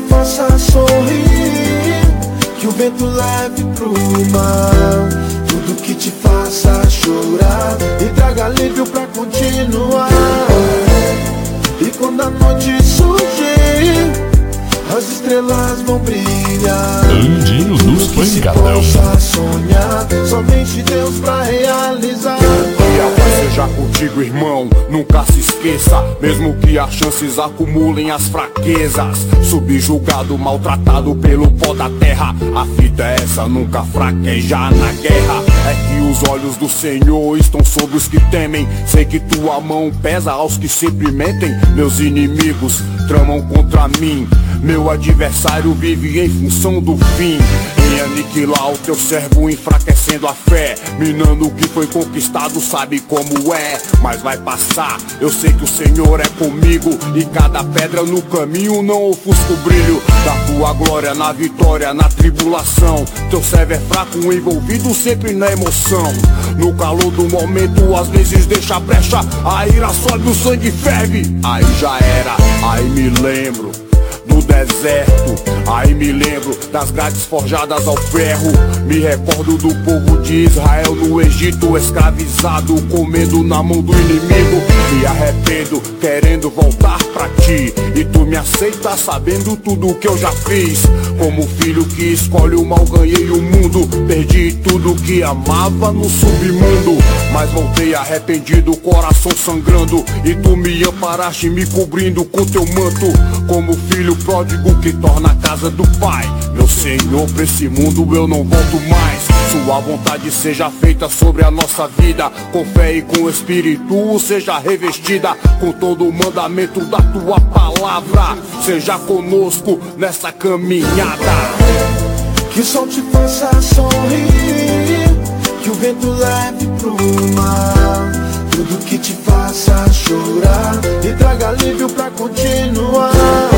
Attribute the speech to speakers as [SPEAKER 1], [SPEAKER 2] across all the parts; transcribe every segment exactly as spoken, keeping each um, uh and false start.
[SPEAKER 1] faça sorrir, que o vento leve pro mar tudo que te faça chorar e traga alívio pra continuar. E quando a noite surgir, as estrelas vão brilhar.
[SPEAKER 2] Andinho dos Pancadão.
[SPEAKER 1] Possa sonhar, somente Deus pra realizar.
[SPEAKER 3] Que a paz seja contigo, irmão, nunca se esqueça. Mesmo que as chances acumulem as fraquezas, subjugado, maltratado pelo pó da terra, a fita é essa, nunca fraquejar na guerra. É que os olhos do Senhor estão sobre os que temem. Sei que tua mão pesa aos que sempre mentem. Meus inimigos tramam contra mim, meu adversário vive em função do fim, em aniquilar o teu servo, enfraquecendo a fé, minando o que foi conquistado, sabe como é. Mas vai passar, eu sei que o Senhor é comigo, e cada pedra no caminho não ofusca o brilho da tua glória, na vitória, na tribulação. Teu servo é fraco, envolvido sempre na emoção. No calor do momento, às vezes deixa brecha, a ira sobe, o sangue ferve. Aí já era, aí me lembro do deserto, aí me lembro das grades forjadas ao ferro. Me recordo do povo de Israel no Egito, escravizado, comendo na mão do inimigo. Me arrependo, querendo voltar pra ti, e tu me aceitas sabendo tudo o que eu já fiz. Como filho que escolhe o mal, ganhei o mundo, perdi tudo que amava no submundo. Mas voltei arrependido, coração sangrando, e tu me amparaste, me cobrindo com teu manto. Como filho pródigo que torna a casa do pai, meu Senhor, pra esse mundo eu não volto mais. Sua vontade seja feita sobre a nossa vida, com fé e com espírito seja revestida, com todo o mandamento da tua palavra. Seja conosco nessa caminhada.
[SPEAKER 1] Que o sol te faça sorrir, que o vento leve pro mar tudo que te faça chorar e traga alívio pra continuar.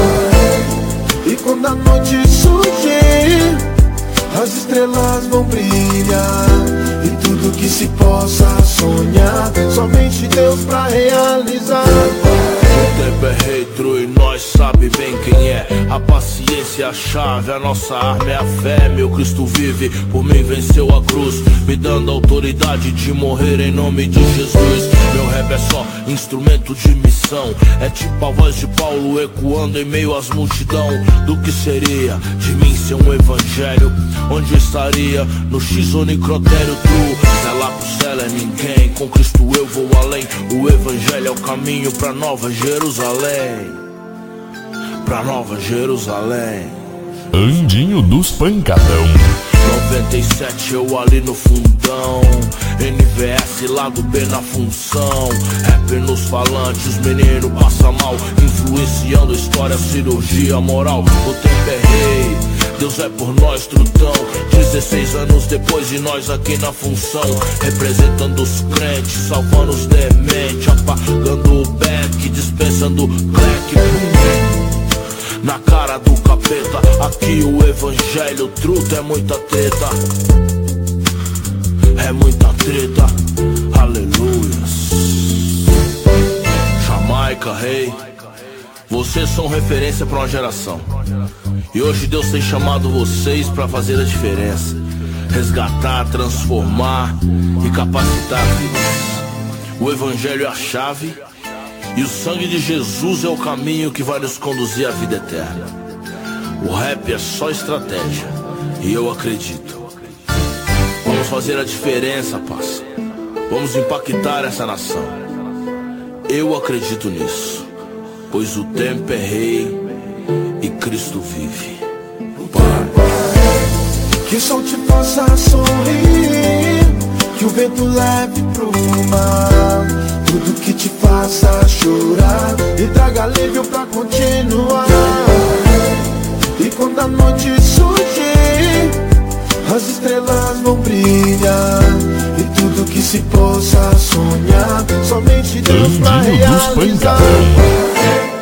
[SPEAKER 1] E quando a noite surgir, as estrelas vão brilhar, e tudo que se possa sonhar, somente Deus pra realizar.
[SPEAKER 4] O tempo é rei, e nós sabe bem quem é. A paciência é a chave, a nossa arma é a fé. Meu Cristo vive, por mim venceu a cruz, me dando autoridade de morrer em nome de Jesus. Meu rap é só instrumento de missão, é tipo a voz de Paulo ecoando em meio às multidão. Do que seria de mim ser um evangelho? Onde eu estaria? No X ou necrotério true? Se é lá pro céu é ninguém, com Cristo eu vou além. O evangelho é o caminho pra Nova Jerusalém, pra Nova Jerusalém.
[SPEAKER 2] Andinho dos Pancadão.
[SPEAKER 4] Noventa e sete eu ali no fundão, N V S lado B na função. Rap nos falantes, os meninos passam mal, influenciando a história, cirurgia, moral. O tempo é rei, Deus é por nós, trutão. Dezesseis anos depois e nós aqui na função, representando os crentes, salvando os dementes, apagando o back, dispensando crack. Na cara do capeta, aqui o evangelho truta, é muita treta, é muita treta, aleluia. Jamaica, rei, hey. Vocês são referência pra uma geração, e hoje Deus tem chamado vocês pra fazer a diferença, resgatar, transformar e capacitar vidas. O evangelho é a chave, e o sangue de Jesus é o caminho que vai nos conduzir à vida eterna. O rap é só estratégia, e eu acredito. Vamos fazer a diferença, parça. Vamos impactar essa nação. Eu acredito nisso, pois o tempo é rei e Cristo vive. Pai.
[SPEAKER 1] Que o sol te faça sorrir, que o vento leve pro mar tudo que te faça chorar e traga alívio pra continuar. E quando a noite surgir, as estrelas vão brilhar, e tudo que se possa sonhar, somente Deus pra
[SPEAKER 2] Andinho dos
[SPEAKER 1] realizar.
[SPEAKER 2] Pancadão.